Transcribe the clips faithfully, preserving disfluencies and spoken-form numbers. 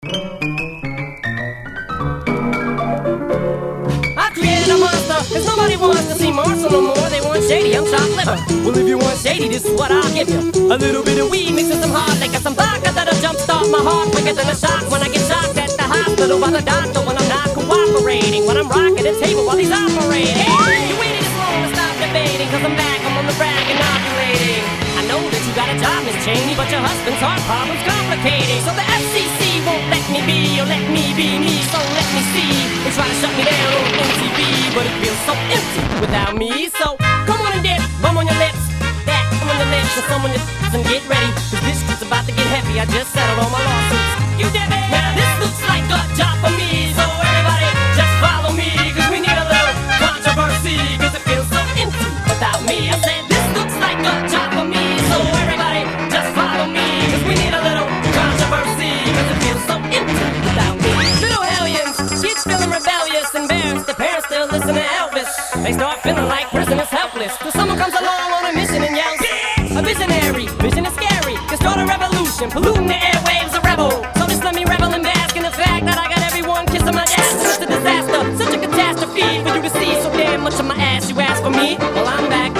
I created a monster, cause nobody wants to see Marshall no more. They want shady, I'm chopped liver. Well, if you want shady, this is what I'll give you. A little bit of weed mixed with some hard liquor, some vodka that'll jumpstart my heart quicker than a shock when I get shocked at the hospital by the doctor when I'm not cooperating. When I'm rocking the table while he's operating. You waited this long to stop debating, cause I'm back, I'm on the brag inaugurating. I know that you got a job, Miss Cheney, but your husband's heart problem's complicating. So the F C C won't let me be, or let me be me, so let me see. They try to shut me down on M T V, but it feels so empty without me. So come on and dip, bum on your lips, that bum on your lips, and some on your lips, and get ready, cause this shit's about to get heavy. I just settled all my lawsuits. You did it! Now this looks like a job for me, so everybody just follow me, cause we need a little controversy, cause it feels so empty without me. I said this looks like a job for me, so everybody just follow me, cause we need a little controversy, cause it feels so empty without me. Little hellions, kids feeling rebellious, embarrassed, their parents still listen to Elvis. They start feeling like prisoners helpless, till someone comes along on a mission and yells, a visionary, vision is scary, can start a revolution, polluting the airwaves, a rebel. So just let me revel and bask in the fact that I got everyone kissing my ass. It's a disaster, such a catastrophe for you to see so damn much of my ass. You ask for me, well I'm back.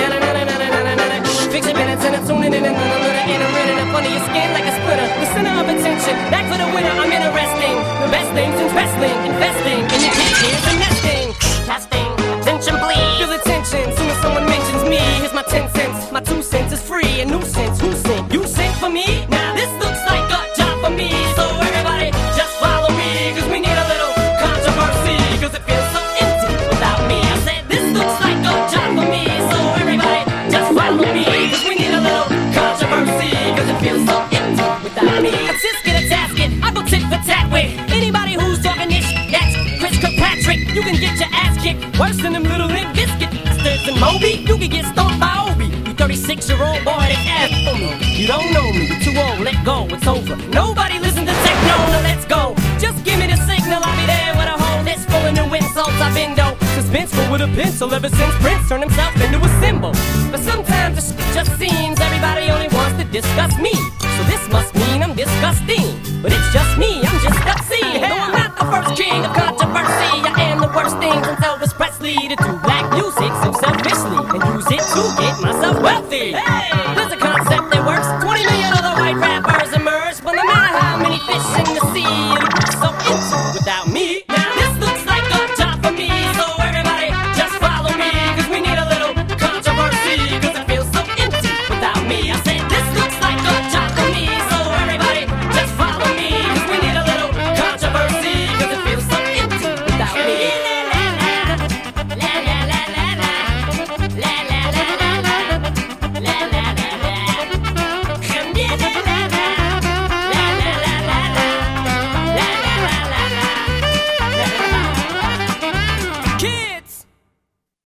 Fix your minutes and I'm tuning in and entering in up under your skin like a splitter. The center of attention, back for the winner. I'm interesting. The best things in wrestling, investing in your kids' ears and nesting. Casting attention, please. Feel attention soon as someone mentions me. Here's my ten cents, my two cents is free. A nuisance, who sent? You sent for me? Now this looks like a job for me. So everybody just follow me, cause we need a little controversy, cause it feels so empty without me. I said this looks like a job for me, so everybody just follow me, cause we need a little controversy, cause it feels so empty without me. A tisket, a tasket, I go tit for tat with anybody who's talking this sh- that's Chris Kirkpatrick. You can get your ass kicked worse than them little Limp Bizkit bastards in Moby. You can get stomped by Obi. You thirty-six year old boy that ass for me. You don't know me, you're too old, let go, it's over. Nobody listen to techno, now let's go. Just give me the signal, I'll be there with a whole list full of new insults. I've been though suspenseful with a pencil ever since Prince turned himself into a symbol. But sometimes it just seems everybody only wants to discuss me. So this must mean I'm disgusting. But it's just me, I'm just obscene. Though I'm not the first king of controversy, I am the worst thing since Elvis Presley to do black music so selfishly and use it to get myself wealthy. Hey, there's a concept that works. twenty million other white rappers emerge, but no matter how many fish in the sea,